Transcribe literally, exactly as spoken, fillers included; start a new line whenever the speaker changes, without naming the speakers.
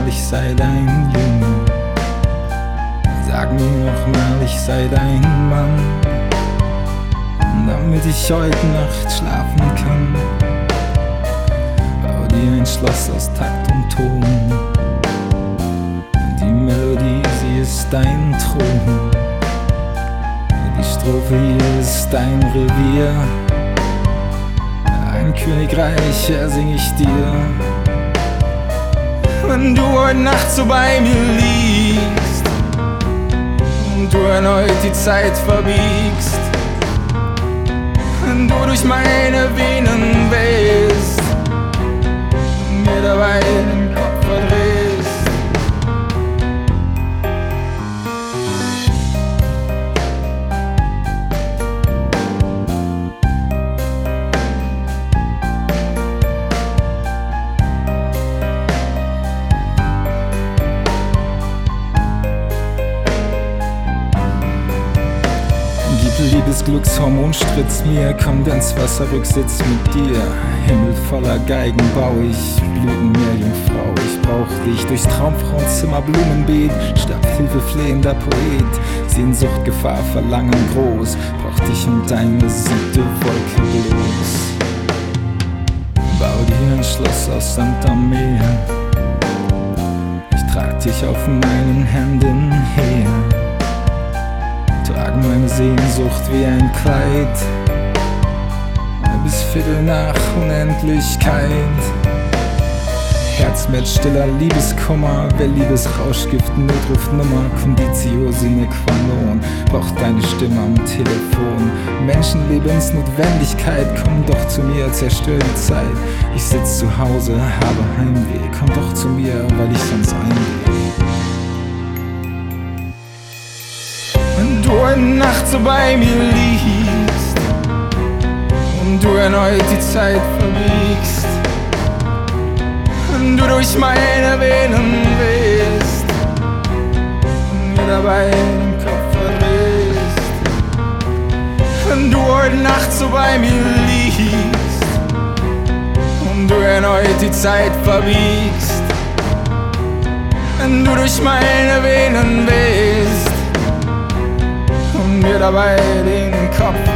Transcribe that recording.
ich sei dein Junge. Sag mir nochmal, ich sei dein Mann, damit ich heute Nacht schlafen kann. Bau dir ein Schloss aus Takt und Ton. Die Melodie, sie ist dein Thron. Die Strophe hier ist dein Revier. Ein Königreich ersing ich dir. Wenn du heute Nacht so bei mir liegst und du erneut die Zeit verbiegst, wenn du durch meine Venen wehst und mir dabei den Kopf verdrehst. Liebesglückshormon spritzt mir, Kondenswasser-Rücksitz mit dir. Himmel voller Geigen bau ich, Blutenmeer, Jungfrau. Ich brauch dich durchs Traumfrauenzimmer, Blumenbeet, Stabhilfe flehender Poet. Sehnsucht, Gefahr, Verlangen groß, brauch dich und deine siebte Wolke bloß. Bau dir ein Schloss aus Sand am Meer. Ich trag dich auf meinen Händen her. Trag meine Sehnsucht wie ein Kleid bis Viertel nach Unendlichkeit. Herz mit stiller Liebeskummer, wer Liebesrauschgift, Notrufnummer, Conditio sine qua non, braucht deine Stimme am Telefon. Menschenlebensnotwendigkeit, komm doch zu mir, zerstör die Zeit. Ich sitz zu Hause, habe Heimweh, komm doch zu mir, weil ich sonst eingehe. Wenn du heute Nacht so bei mir liegst und du erneut die Zeit verbiegst, wenn du durch meine Venen wehst und mir dabei den Kopf verdrehst, wenn du heute Nacht so bei mir liegst und du erneut die Zeit verbiegst, wenn du durch meine Venen wehst und mir dabei den Kopf